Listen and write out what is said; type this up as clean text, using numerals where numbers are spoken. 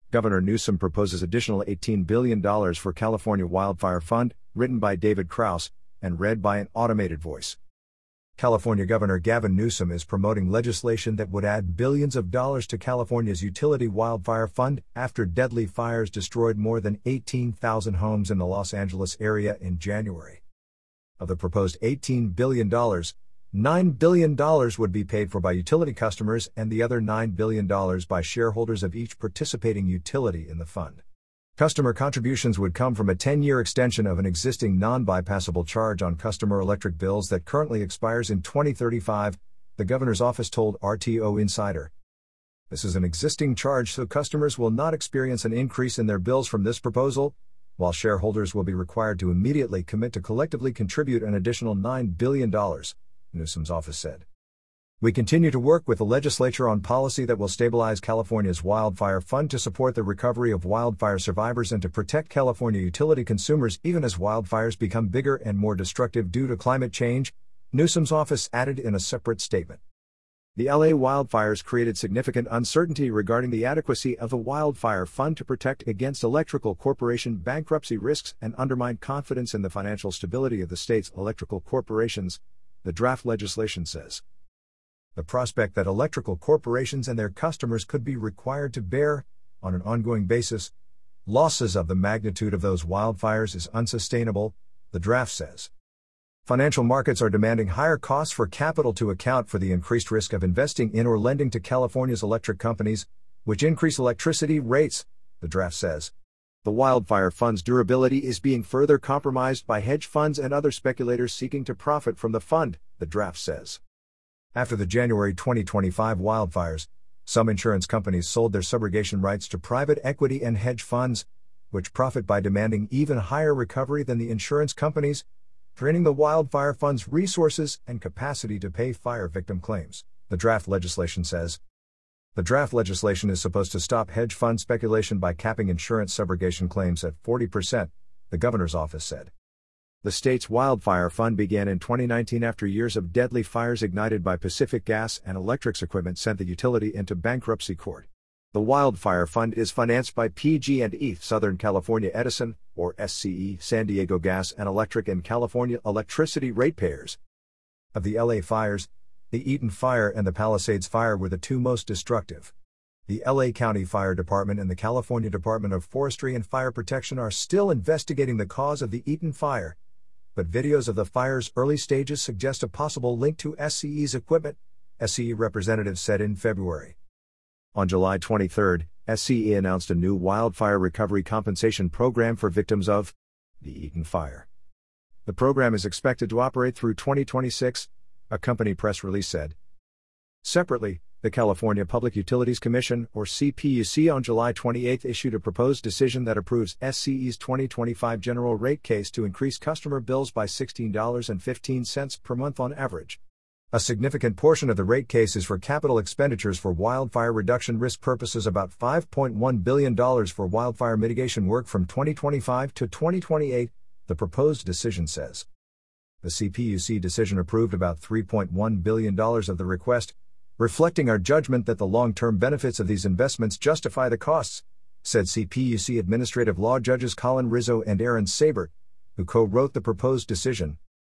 Governor Newsom proposes additional $18 billion for California Wildfire Fund, written by David Krause, and read by an automated voice. California Governor Gavin Newsom is promoting legislation that would add billions of dollars to California's utility wildfire fund after deadly fires destroyed more than 18,000 homes in the Los Angeles area in January. Of the proposed $18 billion, $9 billion would be paid for by utility customers and the other $9 billion by shareholders of each participating utility in the fund. Customer contributions would come from a 10-year extension of an existing non-bypassable charge on customer electric bills that currently expires in 2035, the governor's office told RTO Insider. This is an existing charge, so customers will not experience an increase in their bills from this proposal, while shareholders will be required to immediately commit to collectively contribute an additional $9 billion. Newsom's office said. We continue to work with the legislature on policy that will stabilize California's wildfire fund to support the recovery of wildfire survivors and to protect California utility consumers even as wildfires become bigger and more destructive due to climate change, Newsom's office added in a separate statement. The LA wildfires created significant uncertainty regarding the adequacy of the wildfire fund to protect against electrical corporation bankruptcy risks and undermined confidence in the financial stability of the state's electrical corporations, the draft legislation says. The prospect that electrical corporations and their customers could be required to bear, on an ongoing basis, losses of the magnitude of those wildfires is unsustainable, the draft says. Financial markets are demanding higher costs for capital to account for the increased risk of investing in or lending to California's electric companies, which increase electricity rates, the draft says. The wildfire fund's durability is being further compromised by hedge funds and other speculators seeking to profit from the fund, the draft says. After the January 2025 wildfires, some insurance companies sold their subrogation rights to private equity and hedge funds, which profit by demanding even higher recovery than the insurance companies, draining the wildfire fund's resources and capacity to pay fire victim claims, the draft legislation says. The draft legislation is supposed to stop hedge fund speculation by capping insurance subrogation claims at 40%, the governor's office said. The state's wildfire fund began in 2019 after years of deadly fires ignited by Pacific Gas and Electric's equipment sent the utility into bankruptcy court. The wildfire fund is financed by PG&E, Southern California Edison, or SCE, San Diego Gas and Electric, and California electricity ratepayers. Of the LA fires, the Eaton Fire and the Palisades Fire were the two most destructive. The LA County Fire Department and the California Department of Forestry and Fire Protection are still investigating the cause of the Eaton Fire, but videos of the fire's early stages suggest a possible link to SCE's equipment, SCE representatives said in February. On July 23, SCE announced a new wildfire recovery compensation program for victims of the Eaton Fire. The program is expected to operate through 2026, a company press release said. Separately, the California Public Utilities Commission, or CPUC, on July 28 issued a proposed decision that approves SCE's 2025 general rate case to increase customer bills by $16.15 per month on average. A significant portion of the rate case is for capital expenditures for wildfire reduction risk purposes, about $5.1 billion for wildfire mitigation work from 2025 to 2028, the proposed decision says. The CPUC decision approved about $3.1 billion of the request, reflecting our judgment that the long-term benefits of these investments justify the costs, said CPUC Administrative Law Judges Colin Rizzo and Aaron Sabert, who co-wrote the proposed decision.